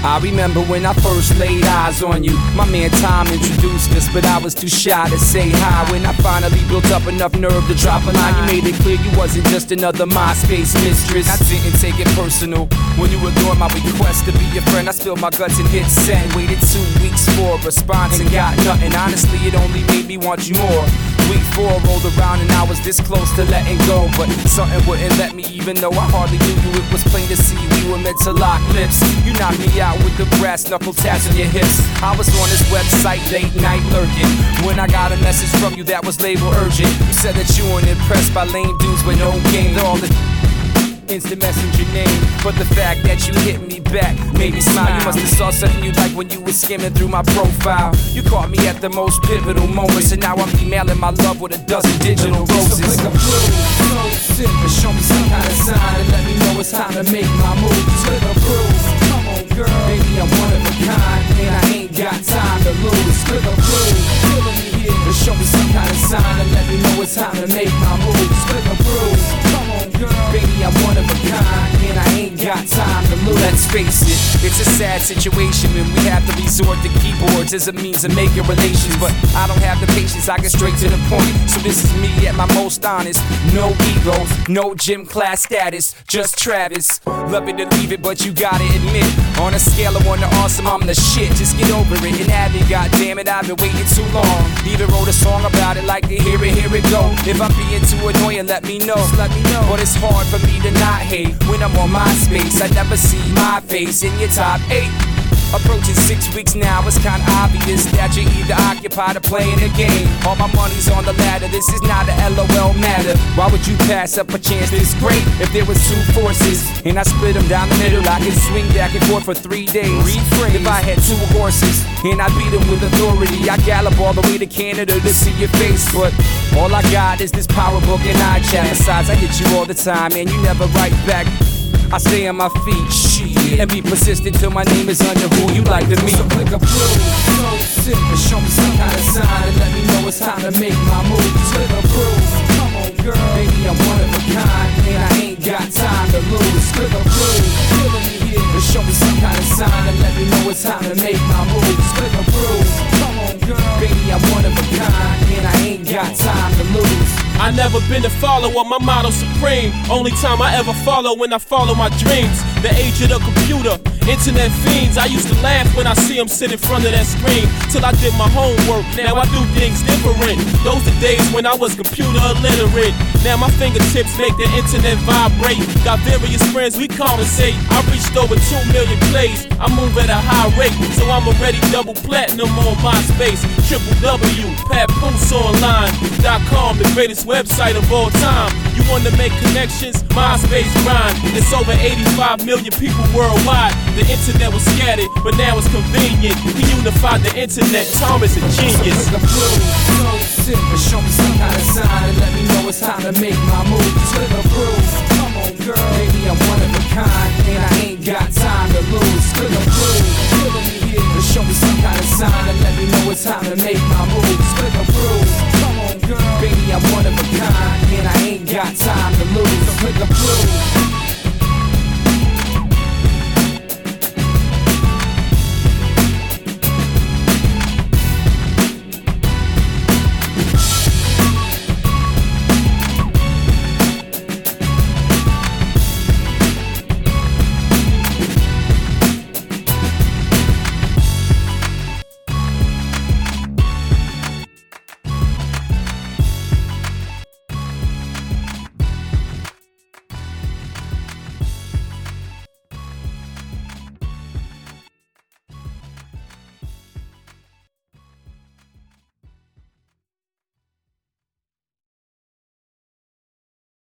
I remember when I first laid eyes on you. My man Tom introduced us, but I was too shy to say hi. When I finally built up enough nerve to drop a line, you made it clear you wasn't just another MySpace mistress. I didn't take it personal when you ignored my request to be your friend. I spilled my guts and hit send. Waited 2 weeks for a response and got nothing. Honestly, it only made me want you more. Week 4 rolled around and I was this close to letting go, but something wouldn't let me, even though I hardly knew you. It was plain to see we were meant to lock lips. You knocked me out with the brass knuckle tats on your hips. I was on this website late night lurking when I got a message from you that was labeled urgent. You said that you weren't impressed by lame dudes with no game. All the instant messenger name, but the fact that you hit me back made me smile. You must have saw something you like when you were skimming through my profile. You caught me at the most pivotal moments, and now I'm emailing my love with a dozen digital roses. So click approve, sit and show me some kind of sign and let me know it's time to make my move. Just click approve, come on girl, baby I'm one of a kind, and I ain't got time to lose. Click approve, feeling me here, and show me some kind of sign and let me know it's time to make my move. Just click approve, come on girl, baby I'm one of a kind, and I ain't got time to lose. Let's face it, it's a sad situation when we have to resort to keyboards as a means of making relations. But I don't have the patience, I get straight to the point. So this is me at my most honest. No ego, no gym class status, just Travis. Love it to leave it, but you gotta admit, on a scale of 1 to awesome, I'm the shit. Just get over it and have it, goddammit, I've been waiting too long. Even wrote a song about it, like to hear it go. If I'm being too annoying, let me know. But it's hard for me to not hate when I'm on MySpace. I never see my face in your top 8. Approaching 6 weeks now, it's kinda obvious that you're either occupied or playing a game. All my money's on the ladder, this is not a LOL matter. Why would you pass up a chance this great? If there was 2 forces, and I split them down the middle, I could swing back and forth for 3 days. Reframe. If I had 2 horses, and I beat them with authority, I gallop all the way to Canada to see your face. But all I got is this power book and iChat. Besides, I hit you all the time, and you never write back. I stay on my feet, shit, and be persistent till my name is under who you like to meet. So click approve, sit and show me some kind of sign and let me know it's time to make my move. Just click approve, come on girl, baby I'm one of a kind, and I ain't got time to lose. Click approve, feeling me here, and show me some kind of sign and let me know it's time to make my move. Just click approve, come on girl, baby I'm one of a kind, and I ain't got time to lose. I never been a follower, my motto supreme. Only time I ever follow when I follow my dreams. The age of the computer, internet fiends. I used to laugh when I see them sit in front of that screen. Till I did my homework, now I do things different. Those are days when I was computer illiterate. Now my fingertips make the internet vibrate. Got various friends, we conversate. I reached over 2 million plays. I move at a high rate, so I'm already double platinum on MySpace. www.patpoosonline.com, the greatest website of all time. You want to make connections? MySpace grind. It's over 85 million people worldwide. The internet was scattered, but now it's convenient. He unified the internet. Tom is a genius. Click approve, sit and show me some kind of sign and let me know it's time to make my move. Just click approve, come on girl, baby I'm one of a kind, and I ain't got time to lose. Click approve, feeling me here, and show me some kind of sign and let me know it's time to make my move. Just click approve, come on girl, baby I'm one of a kind, and I ain't got time to lose. So click approve.